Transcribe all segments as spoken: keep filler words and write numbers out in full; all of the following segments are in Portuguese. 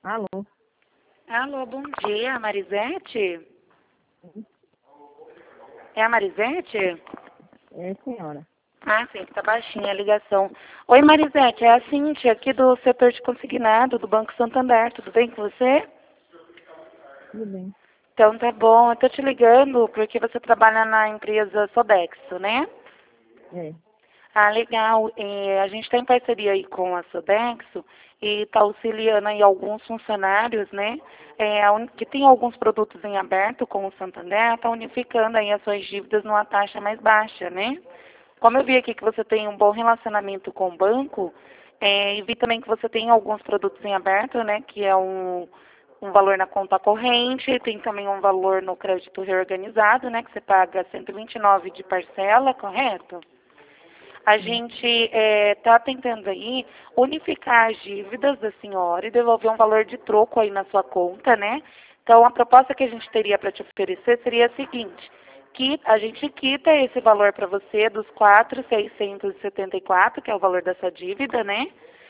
Alô? Alô, bom dia, Marisete? É a Marisete? É, senhora. Ah, sim, tá baixinha a ligação. Oi, Marisete, é a Cíntia aqui do setor de consignado do Banco Santander. Tudo bem com você? Tudo bem. Então tá bom, eu tô te ligando porque você trabalha na empresa Sodexo, né? É. Ah, legal. É, a gente está em parceria aí com a Sodexo e está auxiliando aí alguns funcionários, né? É, a uni- que tem alguns produtos em aberto com o Santander, está unificando aí as suas dívidas numa taxa mais baixa, né? Como eu vi aqui que você tem um bom relacionamento com o banco, é, e vi também que você tem alguns produtos em aberto, né? Que é um, um valor na conta corrente, tem também um valor no crédito reorganizado, né? Que você paga cento e vinte e nove de parcela, correto? A Sim. gente está tentando aí unificar as dívidas da senhora e devolver um valor de troco aí na sua conta, né? Então, a proposta que a gente teria para te oferecer seria a seguinte, que a gente quita esse valor para você dos quatro mil seiscentos e setenta e quatro, que é o valor da sua dívida, né?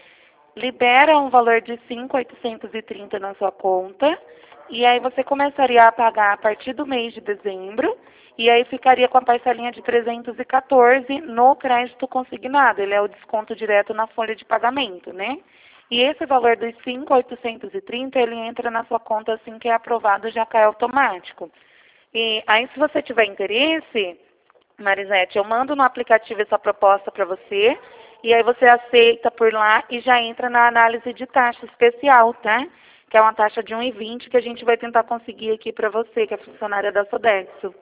Libera um valor de cinco mil oitocentos e trinta na sua conta, e aí você começaria a pagar a partir do mês de dezembro, e aí ficaria com a parcelinha de trezentos e quatorze no crédito consignado. Ele é o desconto direto na folha de pagamento, né? E esse valor dos cinco mil oitocentos e trinta, ele entra na sua conta assim que é aprovado, já cai automático. E aí, se você tiver interesse, Marisete, eu mando no aplicativo essa proposta para você, e aí você aceita por lá e já entra na análise de taxa especial, tá? Que é uma taxa de um e vinte que a gente vai tentar conseguir aqui para você, que é funcionária da Sodexo.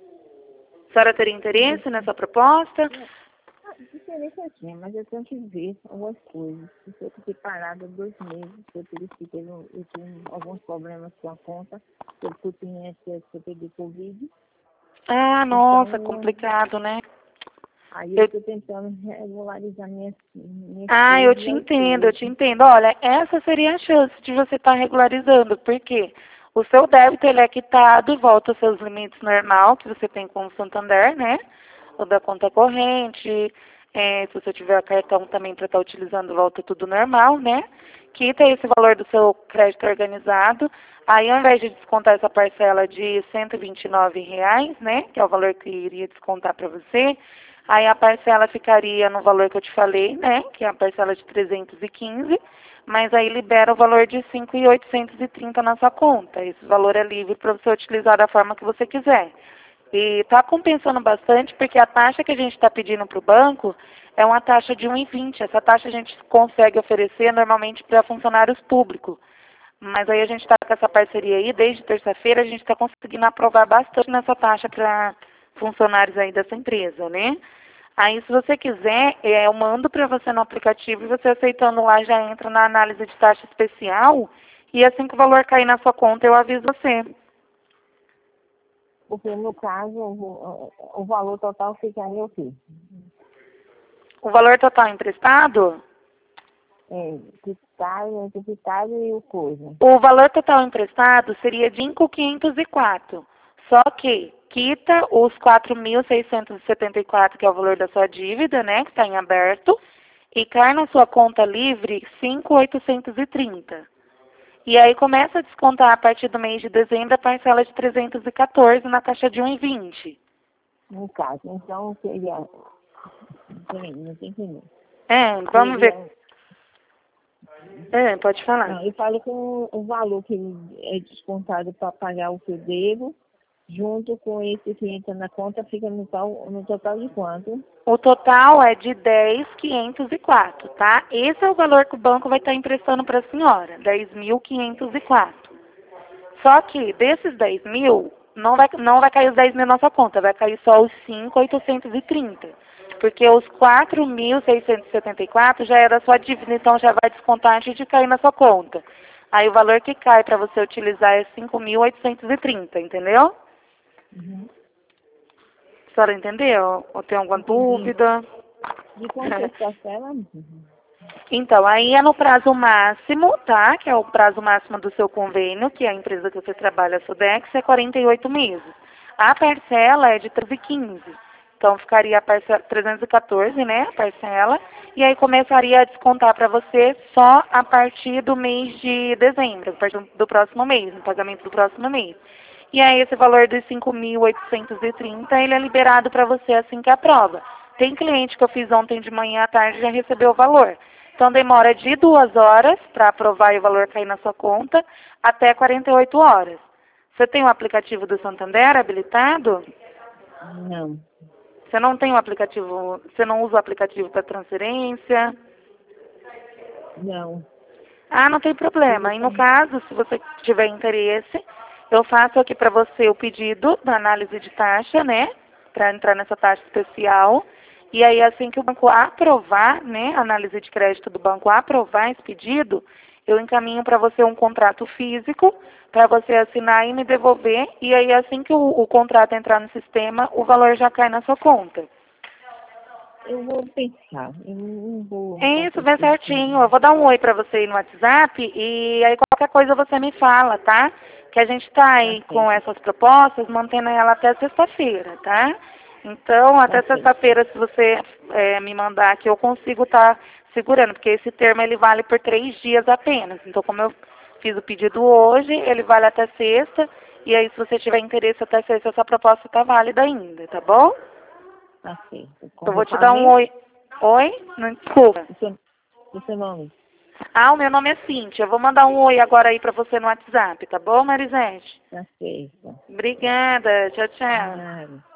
A senhora teria interesse nessa proposta? Ah, diferença é assim, mas eu tenho que ver algumas coisas. Se eu fiquei parada dois meses, eu tive que ter um- eu tive alguns problemas com a conta, eu fui para o I N S S, eu peguei Covid. Ah, nossa, Então, complicado, né? aí eu Eu estou tentando regularizar minhas, minhas Ah, eu coisas te e as entendo, eu suas. te entendo. Olha, essa seria a chance de você estar regularizando, porque o seu débito ele é quitado e volta aos seus limites normal que você tem com o Santander, né? O da conta corrente, é, se você tiver cartão também para estar utilizando, volta tudo normal, né? Quita esse valor do seu crédito organizado. Aí, ao invés de descontar essa parcela de cento e vinte e nove reais, né? Que é o valor que iria descontar para você, aí a parcela ficaria no valor que eu te falei, né? Que é a parcela de trezentos e quinze, mas aí libera o valor de cinco mil oitocentos e trinta na sua conta. Esse valor é livre para você utilizar da forma que você quiser. E está compensando bastante porque a taxa que a gente está pedindo para o banco é uma taxa de um e vinte. Essa taxa a gente consegue oferecer normalmente para funcionários públicos. Mas aí a gente está com essa parceria aí, desde terça-feira a gente está conseguindo aprovar bastante nessa taxa para funcionários aí dessa empresa, né? Aí, se você quiser, é, eu mando para você no aplicativo e você aceitando lá já entra na análise de taxa especial e assim que o valor cair na sua conta eu aviso você. Porque no caso, o, o valor total ficaria o quê? O valor total emprestado? É, fictário, entre fictário e o coisa. O valor total emprestado seria de cinco mil quinhentos e quatro. Só que quita os quatro mil seiscentos e setenta e quatro, que é o valor da sua dívida, né, que está em aberto, e cai na sua conta livre cinco mil oitocentos e trinta. E aí começa a descontar a partir do mês de dezembro a parcela de trezentos e quatorze na taxa de um e vinte. No caso, então seria. Peraí, não tem entendendo. É, vamos ver. Seria. É, pode falar. Não, eu falo com o valor que é descontado para pagar o que eu devo, junto com esse que entra na conta, fica no, tal, no total de quanto? O total é de dez mil quinhentos e quatro, tá? Esse é o valor que o banco vai estar emprestando para a senhora, dez mil quinhentos e quatro. Só que desses dez mil, não vai, não vai cair os dez mil na sua conta, vai cair só os cinco mil oitocentos e trinta. Porque os quatro mil seiscentos e setenta e quatro já é da sua dívida, então já vai descontar antes de cair na sua conta. Aí o valor que cai para você utilizar é cinco mil oitocentos e trinta, entendeu? Uhum. A senhora entendeu? Ou tem alguma Entendi. dúvida? De quanto é parcela? Então, aí é no prazo máximo, tá? Que é o prazo máximo do seu convênio, que é a empresa que você trabalha, a Sodex, é quarenta e oito meses. A parcela é de treze e quinze. Então, ficaria a parcela, trezentos e quatorze, né, a parcela, e aí começaria a descontar para você só a partir do mês de dezembro, a partir do próximo mês, no pagamento do próximo mês. E aí esse valor de cinco mil oitocentos e trinta, ele é liberado para você assim que aprova. Tem cliente que eu fiz ontem de manhã à tarde e já recebeu o valor. Então, demora de duas horas para aprovar e o valor cair na sua conta até quarenta e oito horas. Você tem o aplicativo do Santander habilitado? Não, Você não tem o aplicativo, você não usa o aplicativo para transferência? não. Ah, não tem problema. E no caso, se você tiver interesse, eu faço aqui para você o pedido da análise de taxa, né? Para entrar nessa taxa especial. E aí, assim que o banco aprovar, né? A análise de crédito do banco aprovar esse pedido, eu encaminho para você um contrato físico para você assinar e me devolver. E aí, assim que o, o contrato entrar no sistema, o valor já cai na sua conta. Eu vou pensar. Eu não vou. É isso, fazer bem isso. certinho. Eu vou dar um oi pra você aí no WhatsApp e aí qualquer coisa você me fala, tá? Que a gente tá Tá aí com certo. essas propostas, mantendo ela até sexta-feira, tá? Então, até Tá certo. sexta-feira, se você é, me mandar aqui, eu consigo estar segurando, porque esse termo ele vale por três dias apenas. Então, como eu fiz o pedido hoje, ele vale até sexta, e aí se você tiver interesse até sexta, essa proposta tá válida ainda, tá bom? Tá certo. Eu Como vou eu te dar um falei, oi. Oi? Não, desculpa. o seu, o seu nome? Ah, o meu nome é Cíntia. Eu vou mandar um oi agora aí pra você no WhatsApp, tá bom, Marisete? Tá certo. Obrigada. Tchau, tchau. Nada.